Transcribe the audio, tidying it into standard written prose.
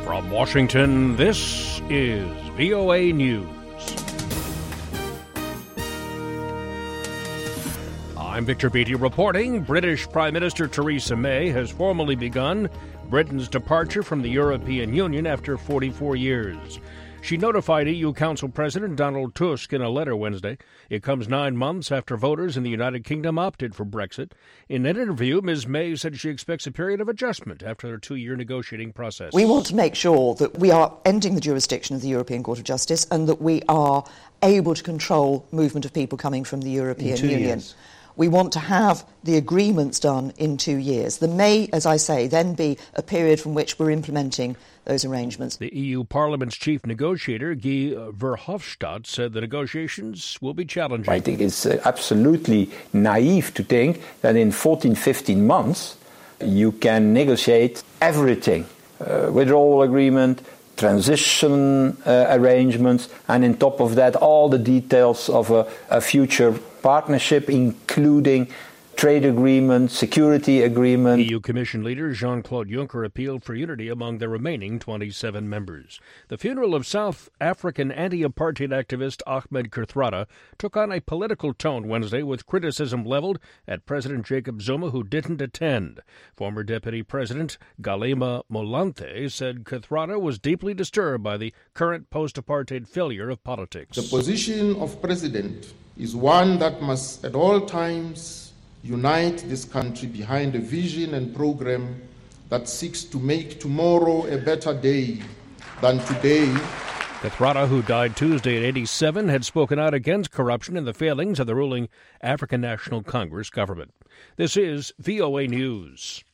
From Washington, this is VOA News. I'm Victor Beattie reporting. British Prime Minister Theresa May has formally begun Britain's departure from the European Union after 44 years. She notified EU Council President Donald Tusk in a letter Wednesday. It comes 9 months after voters in the United Kingdom opted for Brexit. In an interview, Ms. May said she expects a period of adjustment after their 2-year negotiating process. We want to make sure that we are ending the jurisdiction of the European Court of Justice and that we are able to control movement of people coming from the European Union. Years. We want to have the agreements done in 2 years. There may, as I say, then be a period from which we're implementing those arrangements. The EU Parliament's chief negotiator, Guy Verhofstadt, said the negotiations will be challenging. I think it's absolutely naive to think that in 14, 15 months you can negotiate everything. Withdrawal agreement, transition arrangements, and on top of that all the details of a future partnership, including trade agreement, security agreement. EU Commission leader Jean-Claude Juncker appealed for unity among the remaining 27 members. The funeral of South African anti-apartheid activist Ahmed Kathrada took on a political tone Wednesday with criticism leveled at President Jacob Zuma, who didn't attend. Former Deputy President Kgalema Motlanthe said Kathrada was deeply disturbed by the current post-apartheid failure of politics. The position of President is one that must at all times unite this country behind a vision and program that seeks to make tomorrow a better day than today. Kathrada, who died Tuesday at 87, had spoken out against corruption and the failings of the ruling African National Congress government. This is VOA News.